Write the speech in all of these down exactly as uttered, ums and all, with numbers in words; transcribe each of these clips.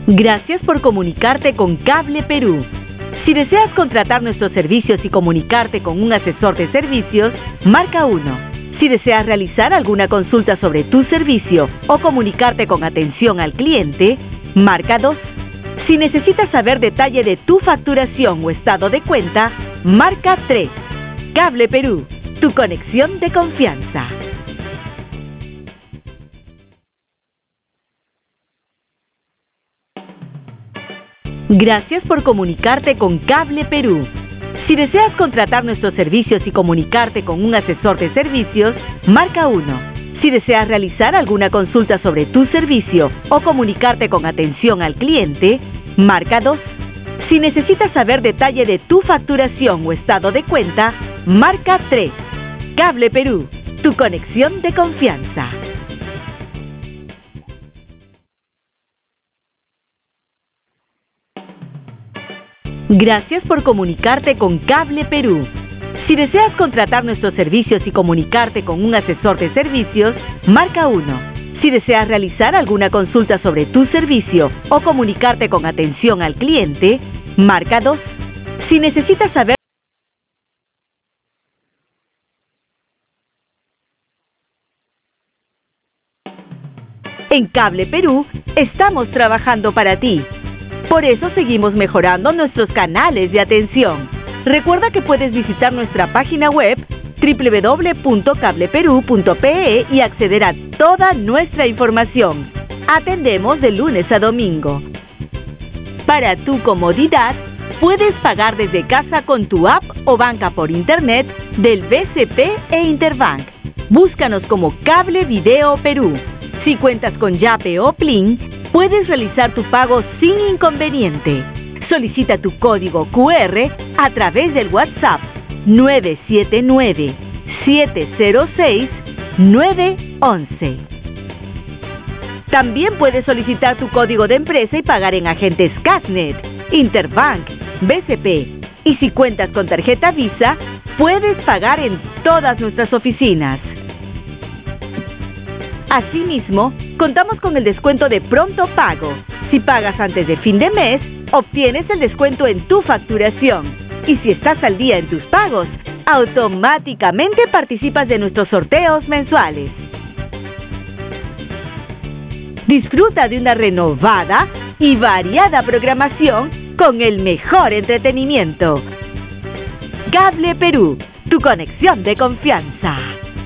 Gracias por comunicarte con Cable Perú. Si deseas contratar nuestros servicios y comunicarte con un asesor de servicios, marca uno. Si deseas realizar alguna consulta sobre tu servicio o comunicarte con atención al cliente, marca dos. Si necesitas saber detalle de tu facturación o estado de cuenta, marca tres. Cable Perú, tu conexión de confianza. Gracias por comunicarte con Cable Perú. Si deseas contratar nuestros servicios y comunicarte con un asesor de servicios, marca uno. Si deseas realizar alguna consulta sobre tu servicio o comunicarte con atención al cliente, marca dos. Si necesitas saber detalle de tu facturación o estado de cuenta, marca tres. Cable Perú, tu conexión de confianza. Gracias por comunicarte con Cable Perú. Si deseas contratar nuestros servicios y comunicarte con un asesor de servicios, marca uno. Si deseas realizar alguna consulta sobre tu servicio o comunicarte con atención al cliente, marca dos. Si necesitas saber En Cable Perú, estamos trabajando para ti. Por eso seguimos mejorando nuestros canales de atención. Recuerda que puedes visitar nuestra página web doble u doble u doble u punto cable perú punto pe e y acceder a toda nuestra información. Atendemos de lunes a domingo. Para tu comodidad, puedes pagar desde casa con tu app o banca por internet del B C P e Interbank. Búscanos como Cable Video Perú. Si cuentas con Yape o Plin, puedes realizar tu pago sin inconveniente. Solicita tu código cu erre a través del WhatsApp nueve siete nueve, siete cero seis, nueve once. También puedes solicitar tu código de empresa y pagar en agentes Casnet, Interbank, B C P. Y si cuentas con tarjeta Visa, puedes pagar en todas nuestras oficinas. Asimismo, contamos con el descuento de pronto pago. Si pagas antes de fin de mes, obtienes el descuento en tu facturación. Y si estás al día en tus pagos, automáticamente participas de nuestros sorteos mensuales. Disfruta de una renovada y variada programación con el mejor entretenimiento. Cable Perú, tu conexión de confianza.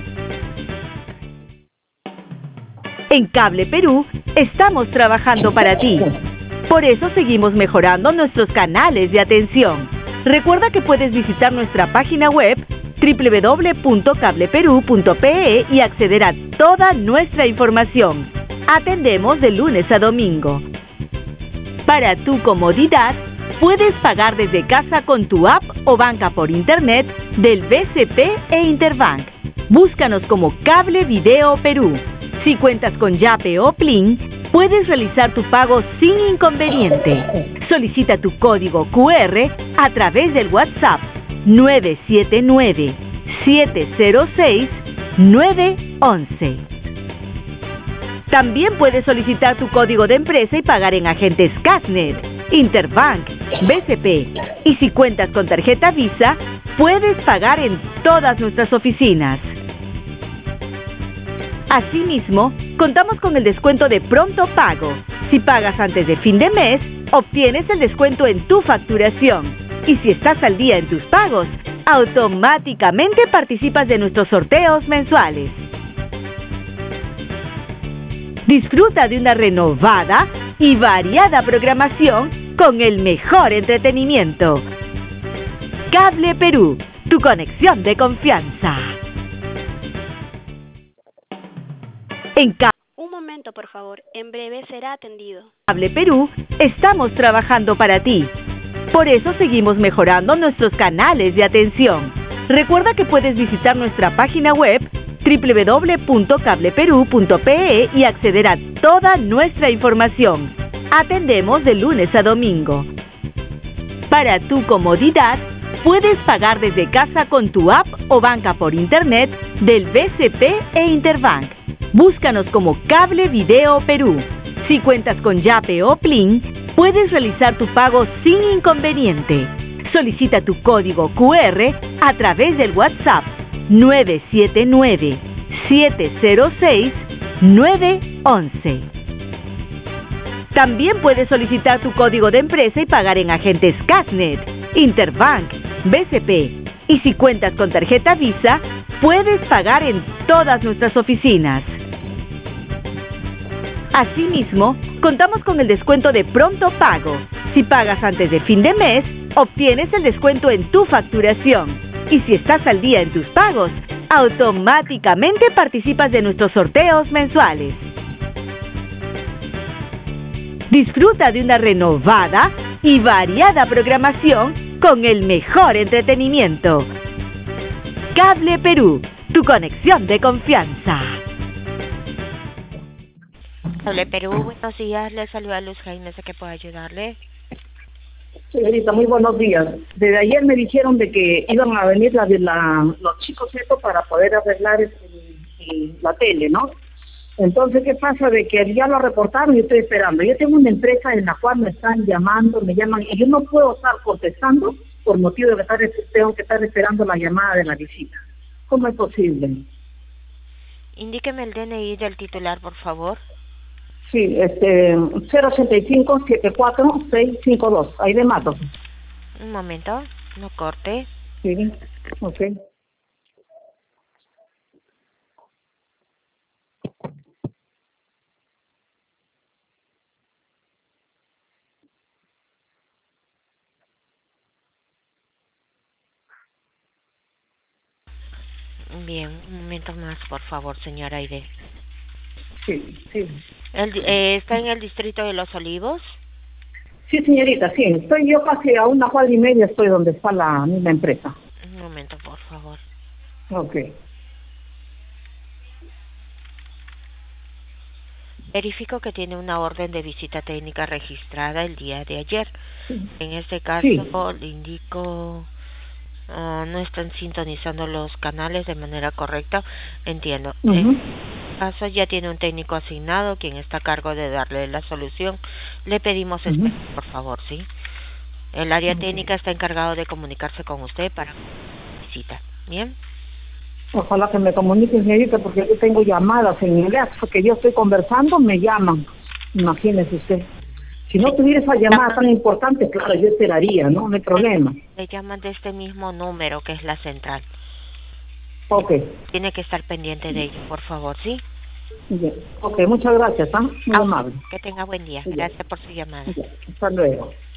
En Cable Perú, estamos trabajando para ti. Por eso seguimos mejorando nuestros canales de atención. Recuerda que puedes visitar nuestra página web doble u doble u doble u punto cable perú punto pe e y acceder a toda nuestra información. Atendemos de lunes a domingo. Para tu comodidad, puedes pagar desde casa con tu app o banca por internet del B C P e Interbank. Búscanos como Cable Video Perú. Si cuentas con Yape o Plin, puedes realizar tu pago sin inconveniente. Solicita tu código cu erre a través del WhatsApp nueve siete nueve, siete cero seis, nueve once. También puedes solicitar tu código de empresa y pagar en agentes Casnet, Interbank, B C P. Y si cuentas con tarjeta Visa, puedes pagar en todas nuestras oficinas. Asimismo, contamos con el descuento de pronto pago. Si pagas antes de fin de mes, obtienes el descuento en tu facturación. Y si estás al día en tus pagos, automáticamente participas de nuestros sorteos mensuales. Disfruta de una renovada y variada programación con el mejor entretenimiento. Cable Perú, tu conexión de confianza. En Ca- Un momento, por favor. En breve será atendido. Cable Perú, estamos trabajando para ti. Por eso seguimos mejorando nuestros canales de atención. Recuerda que puedes visitar nuestra página web doble u doble u doble u punto cable perú punto pe e y acceder a toda nuestra información. Atendemos de lunes a domingo. Para tu comodidad, puedes pagar desde casa con tu app o banca por internet del B C P e Interbank. Búscanos como Cable Video Perú. Si cuentas con Yape o Plin, puedes realizar tu pago sin inconveniente. Solicita tu código Q R a través del WhatsApp nueve siete nueve, siete cero seis, nueve once. También puedes solicitar tu código de empresa y pagar en agentes Cashnet, Interbank, B C P. Y si cuentas con tarjeta Visa, puedes pagar en todas nuestras oficinas. Asimismo, contamos con el descuento de pronto pago. Si pagas antes de fin de mes, obtienes el descuento en tu facturación. Y si estás al día en tus pagos, automáticamente participas de nuestros sorteos mensuales. Disfruta de una renovada y variada programación con el mejor entretenimiento. Cable Perú, tu conexión de confianza. Cable Perú, buenos días. Le saluda Luz Jaime, ¿sé que puedo ayudarle? Señorita, muy buenos días. Desde ayer me dijeron de que iban a venir la de la, los chicos estos para poder arreglar el, el, la tele, ¿no? Entonces, ¿qué pasa? De que ya lo reportaron y estoy esperando. Yo tengo una empresa en la cual me están llamando, me llaman, y yo no puedo estar contestando por motivo de que estar, tengo que estar esperando la llamada de la visita. ¿Cómo es posible? Indíqueme el D N I del titular, por favor. Sí, este, cero ochenta y cinco, setenta y cuatro, seiscientos cincuenta y dos. Ahí le mato. Un momento, no corte. Sí, ok. Bien, un momento más, por favor, señora Aide. Sí, sí. El, eh, ¿Está en el distrito de Los Olivos? Sí, señorita, sí. Estoy yo casi a una cuadra y media, estoy donde está la misma empresa. Un momento, por favor. Ok. Verifico que tiene una orden de visita técnica registrada el día de ayer. En este caso, Sí. le indico... Uh, no están sintonizando los canales de manera correcta. Entiendo. Uh-huh. En este caso ya tiene un técnico asignado quien está a cargo de darle la solución. Le pedimos Uh-huh. espera, por favor, ¿sí? El área Okay. técnica está encargado de comunicarse con usted para visita. ¿Bien? Ojalá que me comunique, señorita, porque yo tengo llamadas en inglés, porque yo estoy conversando, me llaman. Imagínese usted. Si no tuviera esa llamada tan importante, claro, yo esperaría, ¿no? No hay problema. Le llaman de este mismo número que es la central. Ok. Tiene que estar pendiente de ello, por favor, ¿sí? Bien. Ok, muchas gracias, ¿ah? Muy Ah, amable. que tenga buen día. Bien. Gracias por su llamada. Bien. Hasta luego.